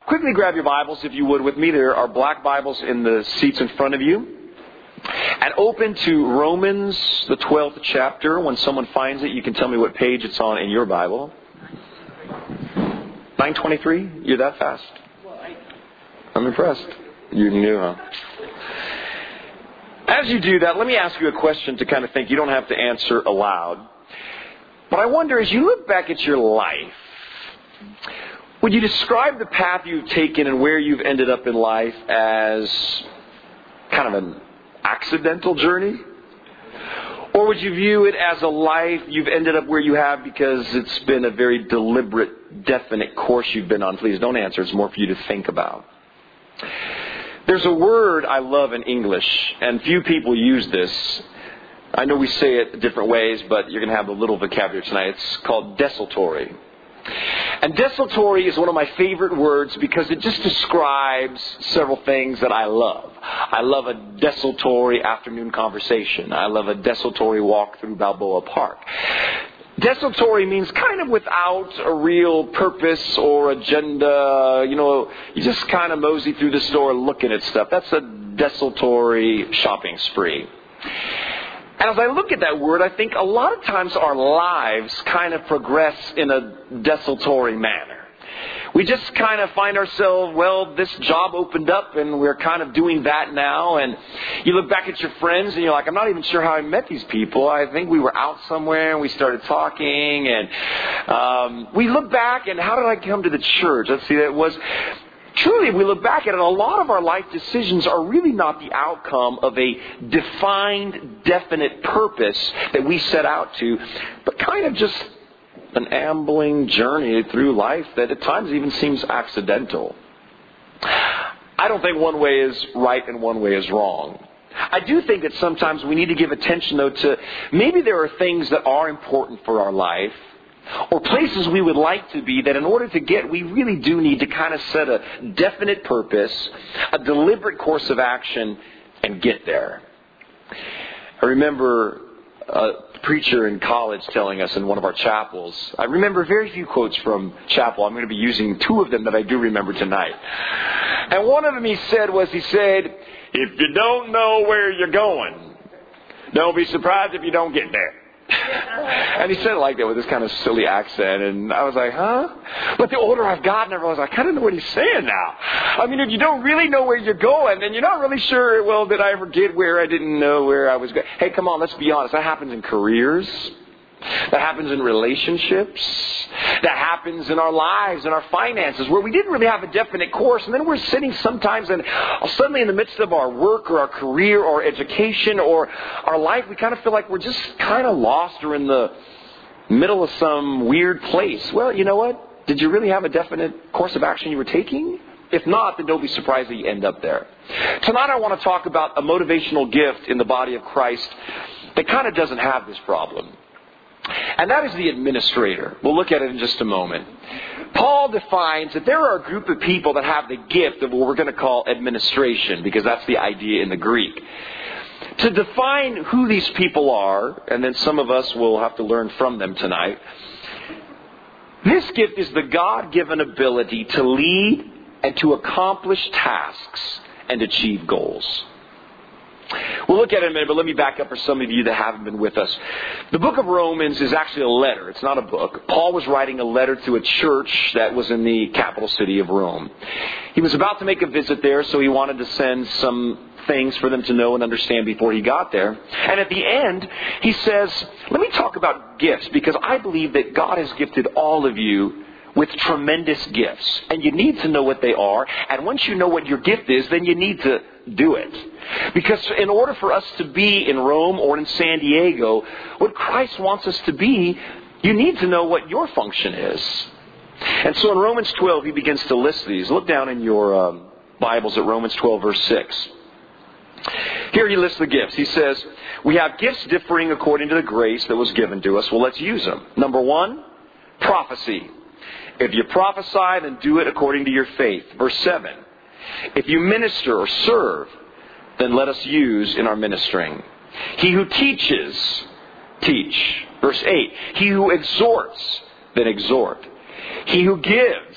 Quickly grab your Bibles, if you would, with me. There are black Bibles in the seats in front of you. And open to Romans, the 12th chapter. When someone finds it, you can tell me what page it's on in your Bible. 923? You're that fast? I'm impressed. You knew, huh? As you do that, let me ask you a question to kind of think. You don't have to answer aloud. But I wonder, as you look back at your life, would you describe the path you've taken and where you've ended up in life as kind of an accidental journey? Or would you view it as a life you've ended up where you have because it's been a very deliberate, definite course you've been on? Please don't answer. It's more for you to think about. There's a word I love in English, and few people use this. I know we say it different ways, but you're going to have a little vocabulary tonight. It's called desultory. And desultory is one of my favorite words because it just describes several things that I love. I love a desultory afternoon conversation. I love a desultory walk through Balboa Park. Desultory means kind of without a real purpose or agenda. You just kind of mosey through the store looking at stuff. That's a desultory shopping spree. And as I look at that word, I think a lot of times our lives kind of progress in a desultory manner. We just kind of find ourselves, this job opened up and we're kind of doing that now. And you look back at your friends and you're like, I'm not even sure how I met these people. I think we were out somewhere and we started talking. And we look back and how did I come to the church? Let's see, that was... Truly, if we look back at it, a lot of our life decisions are really not the outcome of a defined, definite purpose that we set out to, but kind of just an ambling journey through life that at times even seems accidental. I don't think one way is right and one way is wrong. I do think that sometimes we need to give attention, though, to maybe there are things that are important for our life, or places we would like to be that in order to get, we really do need to kind of set a definite purpose, a deliberate course of action, and get there. I remember a preacher in college telling us in one of our chapels, I remember very few quotes from chapel. I'm going to be using two of them that I do remember tonight. And one of them he said, if you don't know where you're going, don't be surprised if you don't get there. And he said it like that with this kind of silly accent, and I was like, huh? But the older I've gotten, I realized I kind of know what he's saying now. I mean, if you don't really know where you're going, then you're not really sure, did I ever get where I didn't know where I was going? Hey, come on, let's be honest. That happens in careers. That happens in relationships. That happens in our lives, in our finances, where we didn't really have a definite course. And then we're sitting sometimes and suddenly in the midst of our work or our career or education or our life, we kind of feel like we're just kind of lost or in the middle of some weird place. Well, you know what? Did you really have a definite course of action you were taking? If not, then don't be surprised that you end up there. Tonight I want to talk about a motivational gift in the body of Christ that kind of doesn't have this problem. And that is the administrator. We'll look at it in just a moment. Paul defines that there are a group of people that have the gift of what we're going to call administration, because that's the idea in the Greek. To define who these people are, and then some of us will have to learn from them tonight, this gift is the God-given ability to lead and to accomplish tasks and achieve goals. We'll look at it in a minute, but let me back up for some of you that haven't been with us. The book of Romans is actually a letter. It's not a book. Paul was writing a letter to a church that was in the capital city of Rome. He was about to make a visit there, so he wanted to send some things for them to know and understand before he got there. And at the end, he says, let me talk about gifts, because I believe that God has gifted all of you with tremendous gifts. And you need to know what they are. And once you know what your gift is, then you need to do it. Because in order for us to be in Rome or in San Diego, what Christ wants us to be, you need to know what your function is. And so in Romans 12, he begins to list these. Look down in your Bibles at Romans 12, verse 6. Here he lists the gifts. He says, we have gifts differing according to the grace that was given to us. Well, let's use them. Number 1, prophecy. If you prophesy, then do it according to your faith. Verse 7. If you minister or serve, then let us use in our ministering. He who teaches, teach. Verse 8. He who exhorts, then exhort. He who gives,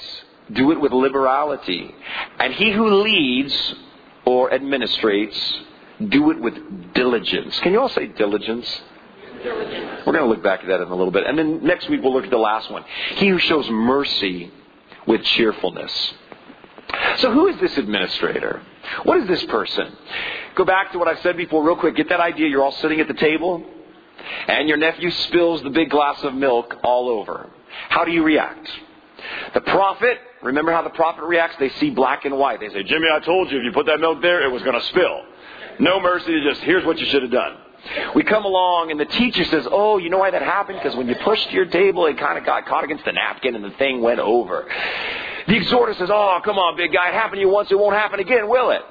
do it with liberality. And he who leads or administrates, do it with diligence. Can you all say diligence? Diligence. We're going to look back at that in a little bit. And then next week we'll look at the last one. He who shows mercy with cheerfulness. So who is this administrator? What is this person? Go back to what I said before real quick. Get that idea. You're all sitting at the table and your nephew spills the big glass of milk all over. How do you react? The prophet, remember how the prophet reacts? They see black and white. They say, Jimmy, I told you if you put that milk there, it was going to spill. No mercy, just here's what you should have done. We come along and the teacher says, oh, you know why that happened? Because when you pushed your table, it kind of got caught against the napkin and the thing went over. The exhorter says, oh, come on, big guy, it happened to you once, it won't happen again, will it?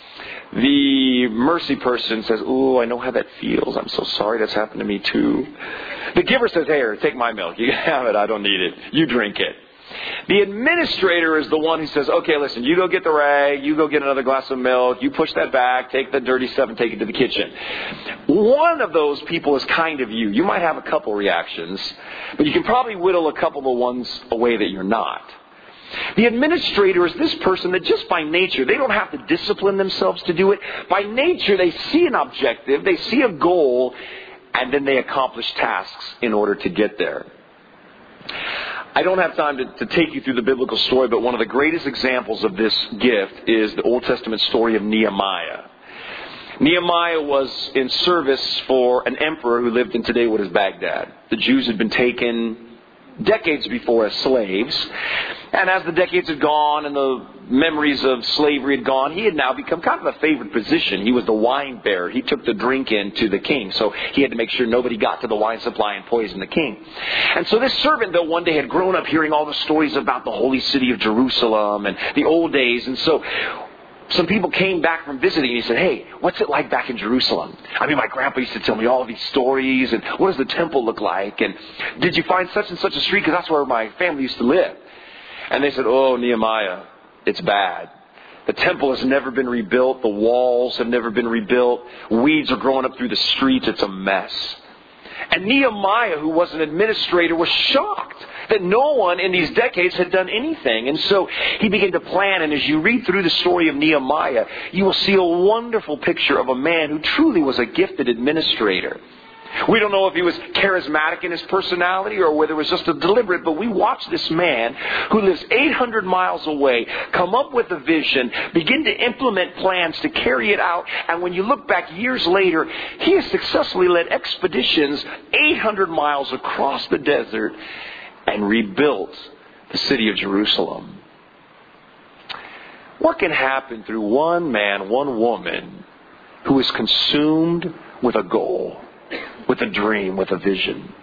The mercy person says, ooh, I know how that feels. I'm so sorry that's happened to me too. The giver says, hey, here, take my milk. You can have it. I don't need it. You drink it. The administrator is the one who says, okay, listen, you go get the rag, you go get another glass of milk, you push that back, take the dirty stuff and take it to the kitchen. One of those people is kind of you. You might have a couple reactions, but you can probably whittle a couple of the ones away that you're not. The administrator is this person that just by nature, they don't have to discipline themselves to do it. By nature, they see an objective, they see a goal, and then they accomplish tasks in order to get there. I don't have time to take you through the biblical story, but one of the greatest examples of this gift is the Old Testament story of Nehemiah. Nehemiah was in service for an emperor who lived in today what is Baghdad. The Jews had been taken decades before as slaves. And as the decades had gone and the memories of slavery had gone, he had now become kind of a favored position. He was the wine bearer. He took the drink in to the king. So he had to make sure nobody got to the wine supply and poison the king. And so this servant, though, one day had grown up hearing all the stories about the holy city of Jerusalem and the old days. And so some people came back from visiting and he said, hey, what's it like back in Jerusalem? I mean, my grandpa used to tell me all of these stories and what does the temple look like? And did you find such and such a street? Because that's where my family used to live. And they said, oh, Nehemiah, it's bad. The temple has never been rebuilt. The walls have never been rebuilt. Weeds are growing up through the streets. It's a mess. And Nehemiah, who was an administrator, was shocked that no one in these decades had done anything. And so he began to plan. And as you read through the story of Nehemiah, you will see a wonderful picture of a man who truly was a gifted administrator. We don't know if he was charismatic in his personality or whether it was just a deliberate, but we watch this man who lives 800 miles away come up with a vision, begin to implement plans to carry it out, and when you look back years later, he has successfully led expeditions 800 miles across the desert and rebuilt the city of Jerusalem. What can happen through one man, one woman who is consumed with a goal? With a dream, with a vision.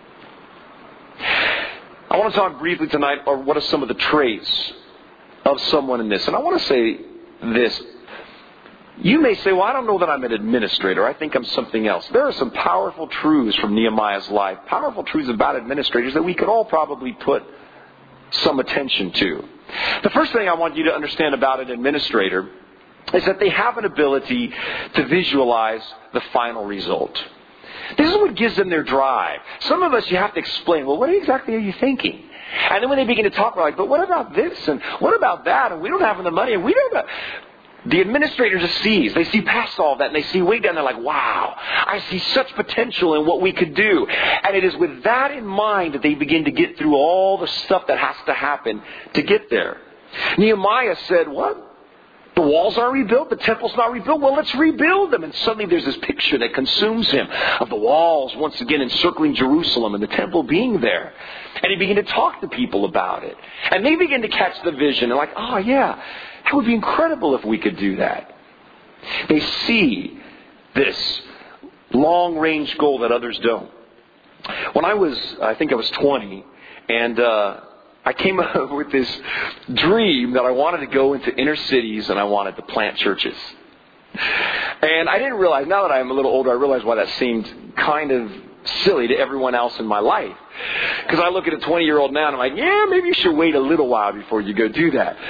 I want to talk briefly tonight about what are some of the traits of someone in this. And I want to say this. You may say, well, I don't know that I'm an administrator. I think I'm something else. There are some powerful truths from Nehemiah's life, powerful truths about administrators that we could all probably put some attention to. The first thing I want you to understand about an administrator is that they have an ability to visualize the final result. This is what gives them their drive. Some of us, you have to explain, well, what exactly are you thinking? And then when they begin to talk, we're like, but what about this? And what about that? And we don't have the money. And we don't have... The administrator just sees. They see past all that. And they see way down there like, wow, I see such potential in what we could do. And it is with that in mind that they begin to get through all the stuff that has to happen to get there. Nehemiah said, what? The walls aren't rebuilt. The temple's not rebuilt. Well, let's rebuild them. And suddenly there's this picture that consumes him of the walls once again encircling Jerusalem and the temple being there. And he began to talk to people about it. And they begin to catch the vision. They're like, oh, yeah, that would be incredible if we could do that. They see this long-range goal that others don't. When I think I was 20, and I came up with this dream that I wanted to go into inner cities and I wanted to plant churches. And I didn't realize, now that I'm a little older, I realize why that seemed kind of silly to everyone else in my life. Because I look at a 20-year-old now and I'm like, yeah, maybe you should wait a little while before you go do that.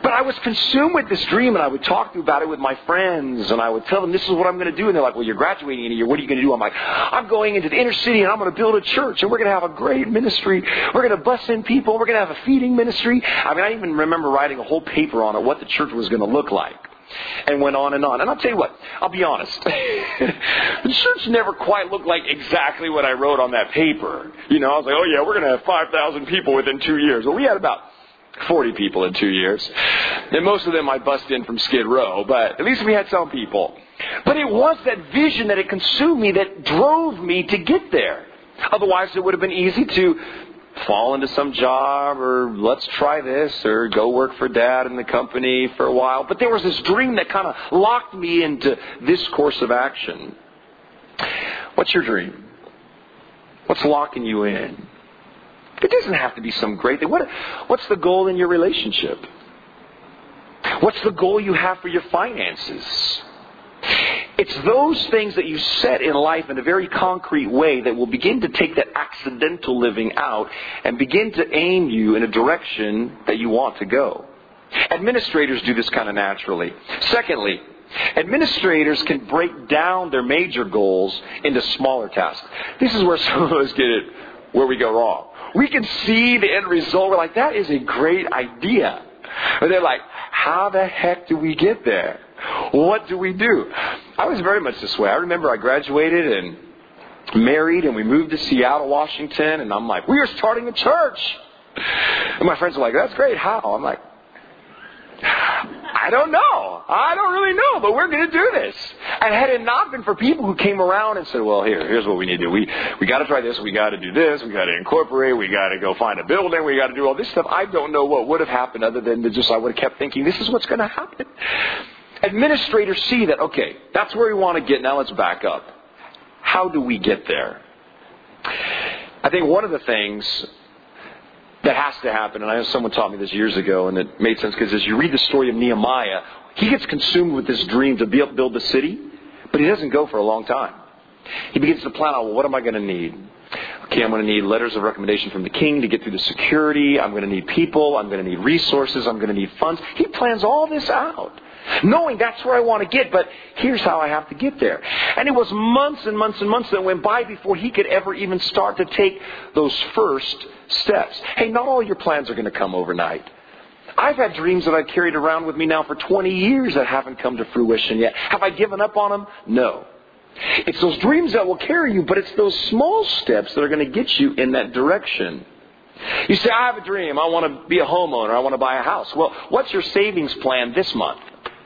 But I was consumed with this dream, and I would talk about it with my friends, and I would tell them, this is what I'm going to do. And they're like, well, you're graduating in a year. What are you going to do? I'm like, I'm going into the inner city, and I'm going to build a church, and we're going to have a great ministry. We're going to bus in people. We're going to have a feeding ministry. I mean, I even remember writing a whole paper on it, what the church was going to look like. And went on. And I'll tell you what, I'll be honest. The church never quite looked like exactly what I wrote on that paper. You know, I was like, oh yeah, we're going to have 5,000 people within 2 years. Well, we had about 40 people in 2 years. And most of them I bust in from Skid Row, but at least we had some people. But it was that vision that it consumed me that drove me to get there. Otherwise, it would have been easy to fall into some job, or let's try this, or go work for Dad in the company for a while. But there was this dream that kind of locked me into this course of action. What's your dream? What's locking you in? It doesn't have to be some great thing. What's the goal in your relationship? What's the goal you have for your finances? It's those things that you set in life in a very concrete way that will begin to take that accidental living out and begin to aim you in a direction that you want to go. Administrators do this kind of naturally. Secondly, administrators can break down their major goals into smaller tasks. This is where some of us get it, where we go wrong. We can see the end result. We're like, that is a great idea. But they're like, how the heck do we get there? What do we do? I was very much this way. I remember I graduated and married, and we moved to Seattle, Washington, and I'm like, we are starting a church. And my friends are like, that's great. How? I'm like, I don't know. I don't really know, but we're going to do this. And had it not been for people who came around and said, well, here's what we need to do. We got to try this. We got to do this. We got to incorporate. We got to go find a building. We got to do all this stuff. I don't know what would have happened other than I would have kept thinking, this is what's going to happen. Administrators see that, okay, that's where we want to get. Now let's back up. How do we get there? I think one of the things that has to happen, and I know someone taught me this years ago, and it made sense, because as you read the story of Nehemiah, he gets consumed with this dream to build the city, but he doesn't go for a long time. He begins to plan out, well, what am I going to need? Okay, I'm going to need letters of recommendation from the king to get through the security. I'm going to need people. I'm going to need resources. I'm going to need funds. He plans all this out, knowing that's where I want to get, but here's how I have to get there. And it was months and months and months that went by before he could ever even start to take those first steps. Hey, not all your plans are going to come overnight. I've had dreams that I've carried around with me now for 20 years that haven't come to fruition yet. Have I given up on them? No. It's those dreams that will carry you, but it's those small steps that are going to get you in that direction. You say, I have a dream. I want to be a homeowner. I want to buy a house. Well, what's your savings plan this month?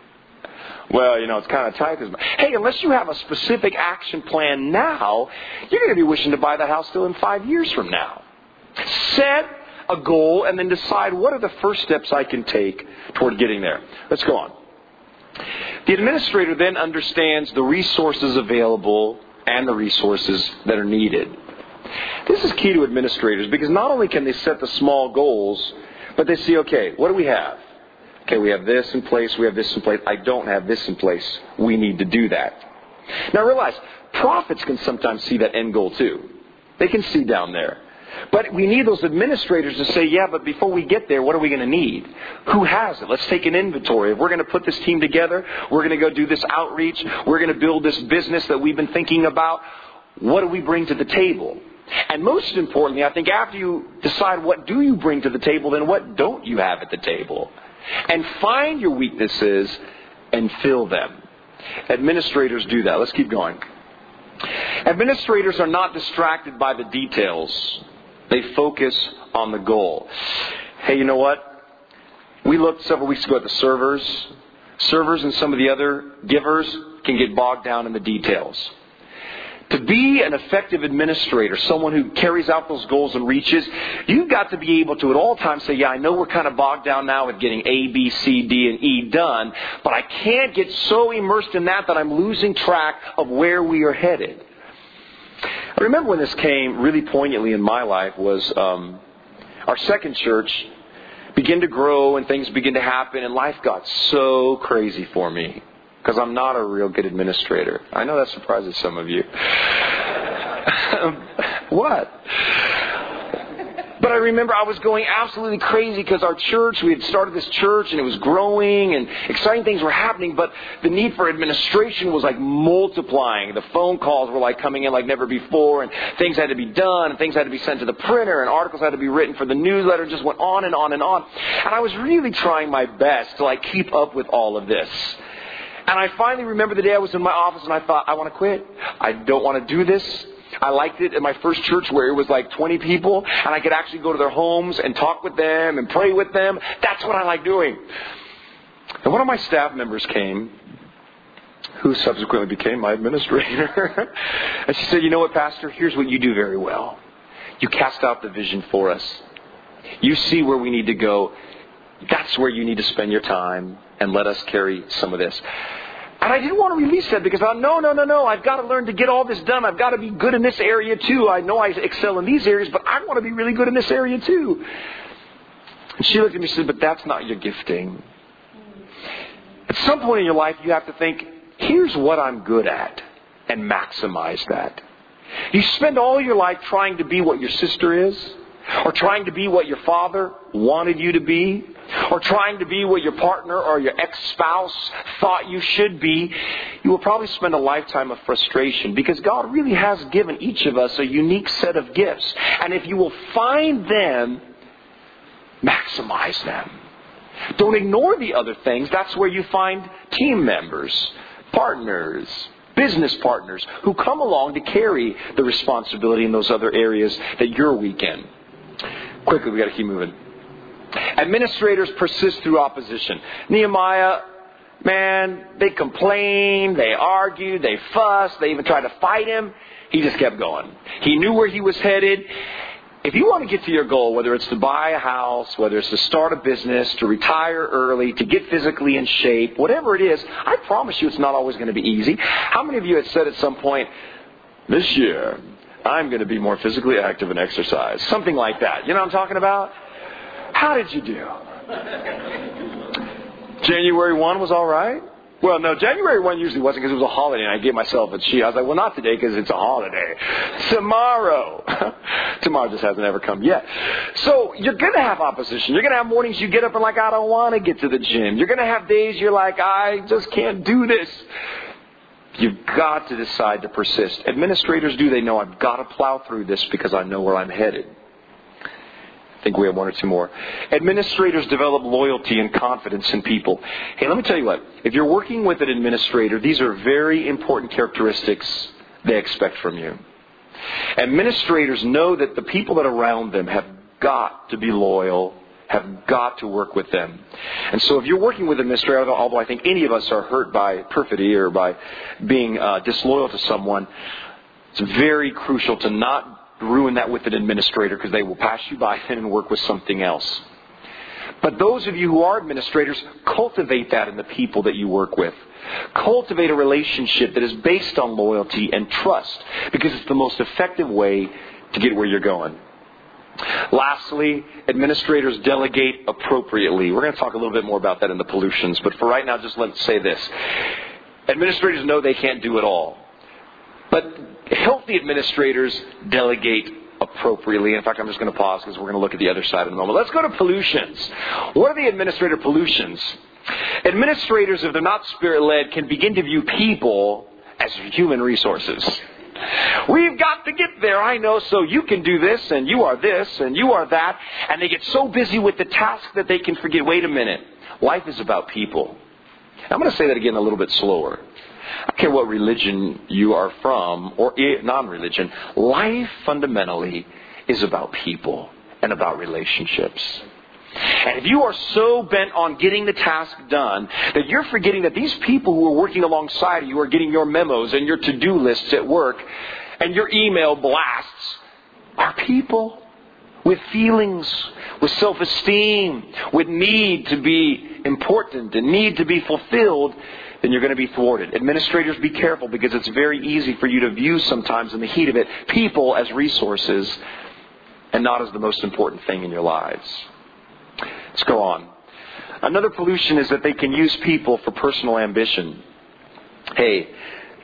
Well, it's kind of tight this month. Hey, unless you have a specific action plan now, you're going to be wishing to buy that house still in 5 years from now. Set a goal and then decide what are the first steps I can take toward getting there. Let's go on. The administrator then understands the resources available and the resources that are needed. This is key to administrators, because not only can they set the small goals, but they see, okay, what do we have? Okay, we have this in place, we have this in place. I don't have this in place. We need to do that. Now realize, prophets can sometimes see that end goal too. They can see down there. But we need those administrators to say, yeah, but before we get there, what are we going to need? Who has it? Let's take an inventory. If we're going to put this team together, we're going to go do this outreach, we're going to build this business that we've been thinking about, what do we bring to the table? And most importantly, I think after you decide what do you bring to the table, then what don't you have at the table? And find your weaknesses and fill them. Administrators do that. Let's keep going. Administrators are not distracted by the details. They focus on the goal. Hey, you know what? We looked several weeks ago at the servers. Servers and some of the other givers can get bogged down in the details. To be an effective administrator, someone who carries out those goals and reaches, you've got to be able to at all times say, yeah, I know we're kind of bogged down now with getting A, B, C, D, and E done, but I can't get so immersed in that I'm losing track of where we are headed. I remember when this came really poignantly in my life was our second church began to grow and things began to happen, and life got so crazy for me. Because I'm not a real good administrator. I know that surprises some of you. What? But I remember I was going absolutely crazy because our church, we had started this church and it was growing and exciting things were happening, but the need for administration was like multiplying. The phone calls were like coming in like never before, and things had to be done, and things had to be sent to the printer, and articles had to be written for the newsletter. It just went on and on and on. And I was really trying my best to like keep up with all of this. And I finally remember the day I was in my office and I thought, I want to quit. I don't want to do this. I liked it at my first church where it was like 20 people and I could actually go to their homes and talk with them and pray with them. That's what I like doing. And one of my staff members came, who subsequently became my administrator. And she said, you know what, Pastor? Here's what you do very well. You cast out the vision for us. You see where we need to go. That's where you need to spend your time, and let us carry some of this. And I didn't want to release that because I thought, no. I've got to learn to get all this done. I've got to be good in this area too. I know I excel in these areas, but I want to be really good in this area too. And she looked at me and said, but that's not your gifting. At some point in your life, you have to think, here's what I'm good at, and maximize that. You spend all your life trying to be what your sister is, or trying to be what your father wanted you to be, or trying to be what your partner or your ex-spouse thought you should be, you will probably spend a lifetime of frustration because God really has given each of us a unique set of gifts. And if you will find them, maximize them. Don't ignore the other things. That's where you find team members, partners, business partners who come along to carry the responsibility in those other areas that you're weak in. Quickly, we got to keep moving. Administrators persist through opposition. Nehemiah, man, they complained, they argued, they fussed, they even tried to fight him. He just kept going. He knew where he was headed. If you want to get to your goal, whether it's to buy a house, whether it's to start a business, to retire early, to get physically in shape, whatever it is, I promise you it's not always going to be easy. How many of you had said at some point, this year, I'm going to be more physically active and exercise? Something like that. You know what I'm talking about? How did you do? January 1 was all right? Well, no, January 1 usually wasn't because it was a holiday and I gave myself a cheat. I was like, well, not today because it's a holiday. Tomorrow. Tomorrow just hasn't ever come yet. So you're going to have opposition. You're going to have mornings you get up and like, I don't want to get to the gym. You're going to have days you're like, I just can't do this. You've got to decide to persist. Administrators do. They know I've got to plow through this because I know where I'm headed. I think we have one or two more. Administrators develop loyalty and confidence in people. Hey, let me tell you what. If you're working with an administrator, these are very important characteristics they expect from you. Administrators know that the people that are around them have got to be loyal, have got to work with them. And so if you're working with an administrator, although I think any of us are hurt by perfidy or by being disloyal to someone, it's very crucial to not ruin that with an administrator because they will pass you by and work with something else. But those of you who are administrators, cultivate that in the people that you work with. Cultivate a relationship that is based on loyalty and trust because it's the most effective way to get where you're going. Lastly, administrators delegate appropriately. We're going to talk a little bit more about that in the pollutions, but for right now, just let's say this. Administrators know they can't do it all. But healthy administrators delegate appropriately. In fact, I'm just going to pause because we're going to look at the other side in a moment. Let's go to pollutions. What are the administrator pollutions? Administrators, if they're not spirit-led, can begin to view people as human resources. We've got to get there, I know, so you can do this, and you are this, and you are that. And they get so busy with the task that they can forget, wait a minute, life is about people. I'm going to say that again a little bit slower. I don't care what religion you are from or non-religion. Life fundamentally is about people and about relationships. And if you are so bent on getting the task done that you're forgetting that these people who are working alongside you are getting your memos and your to-do lists at work and your email blasts are people with feelings, with self-esteem, with need to be important and need to be fulfilled, then you're going to be thwarted. Administrators, be careful because it's very easy for you to view sometimes in the heat of it people as resources and not as the most important thing in your lives. Let's go on. Another pollution is that they can use people for personal ambition. Hey,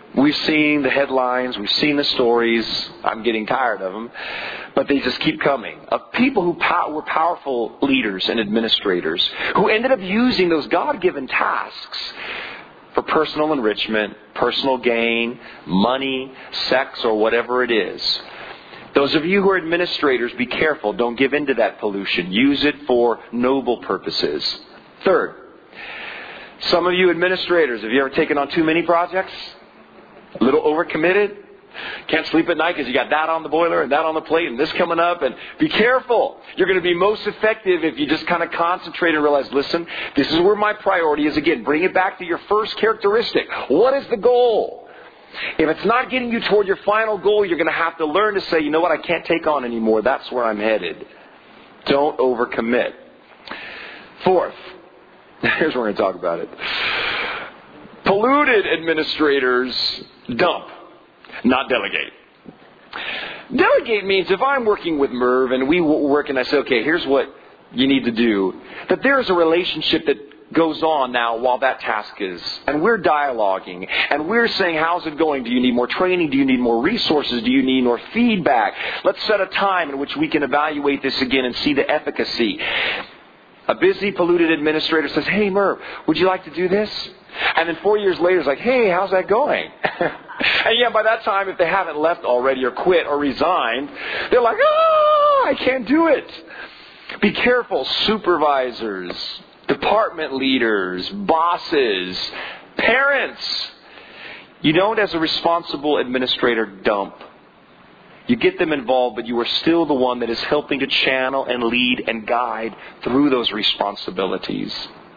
We've seen the headlines. We've seen the stories. I'm getting tired of them. But they just keep coming. Of people who were powerful leaders and administrators who ended up using those God-given tasks for personal enrichment, personal gain, money, sex, or whatever it is. Those of you who are administrators, be careful. Don't give in to that pollution. Use it for noble purposes. Third, some of you administrators, have you ever taken on too many projects? A little overcommitted? Can't sleep at night because you got that on the boiler and that on the plate and this coming up. And be careful. You're going to be most effective if you just kind of concentrate and realize, listen, this is where my priority is. Again, bring it back to your first characteristic. What is the goal? If it's not getting you toward your final goal, you're going to have to learn to say, you know what, I can't take on anymore. That's where I'm headed. Don't overcommit. Fourth, here's where we're going to talk about it. Polluted administrators dump, not delegate. Delegate means if I'm working with Merv and we work and I say, okay, here's what you need to do, that there's a relationship that goes on now while that task is. And we're dialoguing. And we're saying, how's it going? Do you need more training? Do you need more resources? Do you need more feedback? Let's set a time in which we can evaluate this again and see the efficacy. A busy, polluted administrator says, hey, Merv, would you like to do this? And then 4 years later, it's like, hey, how's that going? And yeah, by that time, if they haven't left already or quit or resigned, they're like, I can't do it. Be careful, supervisors, department leaders, bosses, parents. You don't, as a responsible administrator, dump. You get them involved, but you are still the one that is helping to channel and lead and guide through those responsibilities.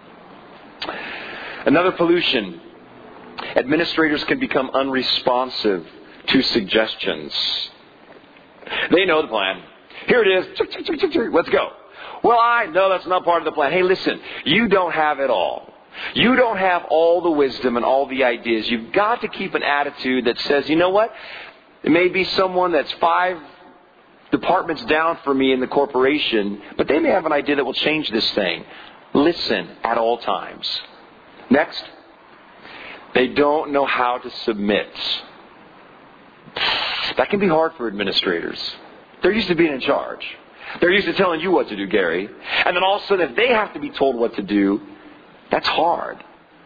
Another pollution. Administrators can become unresponsive to suggestions. They know the plan. Here it is. Let's go. Well, I know that's not part of the plan. Hey, listen, you don't have it all. You don't have all the wisdom and all the ideas. You've got to keep an attitude that says, you know what? It may be someone that's 5 departments down from me in the corporation, but they may have an idea that will change this thing. Listen at all times. Next, they don't know how to submit. That can be hard for administrators. They're used to being in charge. They're used to telling you what to do, Gary. And then all of a sudden, if they have to be told what to do, that's hard.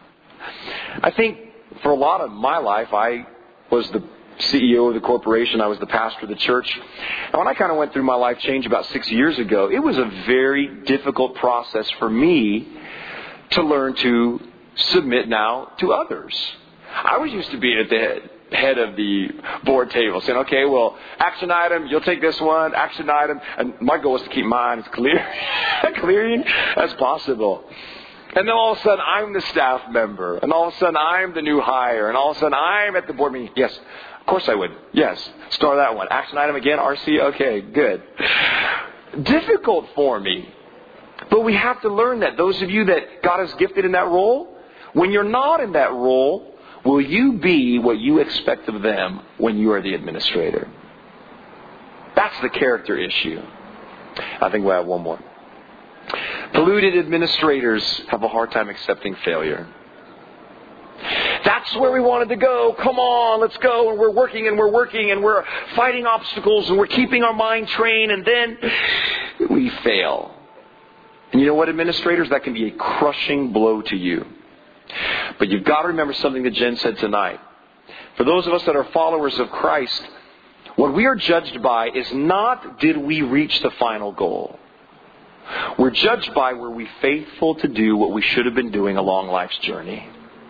I think for a lot of my life, I was the CEO of the corporation. I was the pastor of the church. And when I kind of went through my life change about 6 years ago, it was a very difficult process for me to learn to submit now to others. I was used to being at the head of the board table, saying, okay, well, action item, you'll take this one, action item. And my goal was to keep mine as clearing as possible. And then all of a sudden, I'm the staff member. And all of a sudden, I'm the new hire. And all of a sudden, I'm at the board meeting. Yes, of course I would. Yes, star that one. Action item again, RC, okay, good. Difficult for me. But we have to learn that. Those of you that God has gifted in that role, when you're not in that role, will you be what you expect of them when you are the administrator? That's the character issue. I think we'll have one more. Polluted administrators have a hard time accepting failure. That's where we wanted to go. Come on, let's go. And we're working and we're fighting obstacles and we're keeping our mind trained, and then we fail. And you know what, administrators? That can be a crushing blow to you. But you've got to remember something that Jen said tonight. For those of us that are followers of Christ, what we are judged by is not did we reach the final goal. We're judged by were we faithful to do what we should have been doing along life's journey.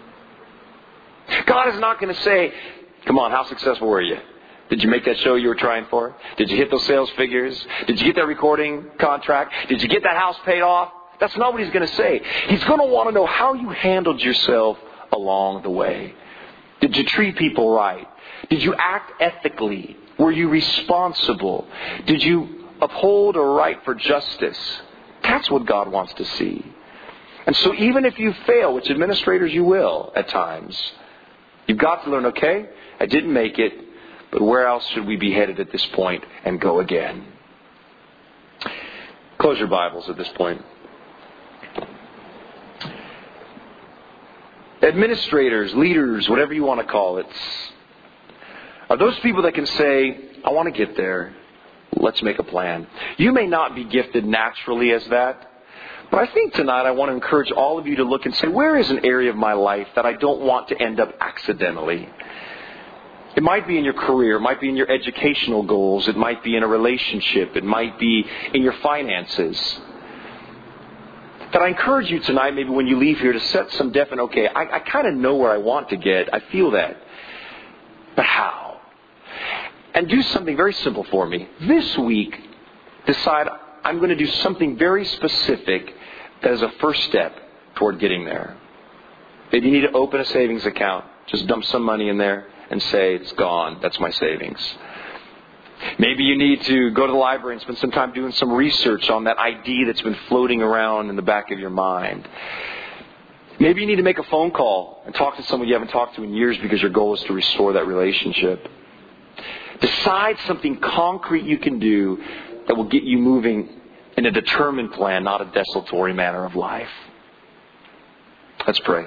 God is not going to say, come on, how successful were you? Did you make that show you were trying for? Did you hit those sales figures? Did you get that recording contract? Did you get that house paid off? That's not what He's going to say. He's going to want to know how you handled yourself along the way. Did you treat people right? Did you act ethically? Were you responsible? Did you uphold a right for justice? That's what God wants to see. And so even if you fail, which administrators you will at times, you've got to learn, okay, I didn't make it, but where else should we be headed at this point and go again? Close your Bibles at this point. administrators, leaders, whatever you want to call it, are those people that can say, I want to get there. Let's make a plan. You may not be gifted naturally as that, but I think tonight I want to encourage all of you to look and say, where is an area of my life that I don't want to end up accidentally? It might be in your career. It might be in your educational goals. It might be in a relationship. It might be in your finances. That I encourage you tonight, maybe when you leave here, to set some definite, okay, I kind of know where I want to get. I feel that. But how? And do something very simple for me. This week, decide I'm going to do something very specific that is a first step toward getting there. Maybe you need to open a savings account. Just dump some money in there and say, it's gone. That's my savings. Maybe you need to go to the library and spend some time doing some research on that idea that's been floating around in the back of your mind. Maybe you need to make a phone call and talk to someone you haven't talked to in years because your goal is to restore that relationship. Decide something concrete you can do that will get you moving in a determined plan, not a desultory manner of life. Let's pray.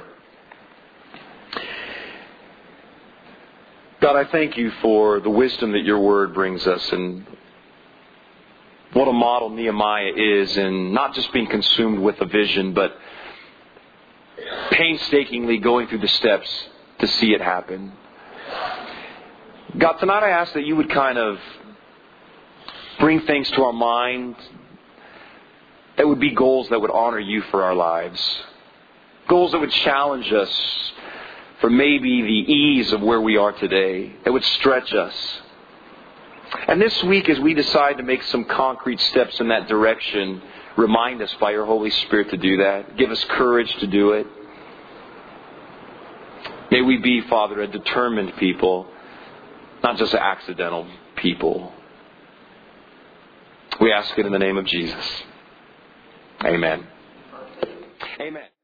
God, I thank you for the wisdom that your word brings us, and what a model Nehemiah is in not just being consumed with a vision, but painstakingly going through the steps to see it happen. God, tonight I ask that you would kind of bring things to our mind that would be goals that would honor you for our lives. Goals that would challenge us for maybe the ease of where we are today. That would stretch us. And this week, as we decide to make some concrete steps in that direction, remind us by your Holy Spirit to do that. Give us courage to do it. May we be, Father, a determined people, not just accidental people. We ask it in the name of Jesus. Amen. Amen.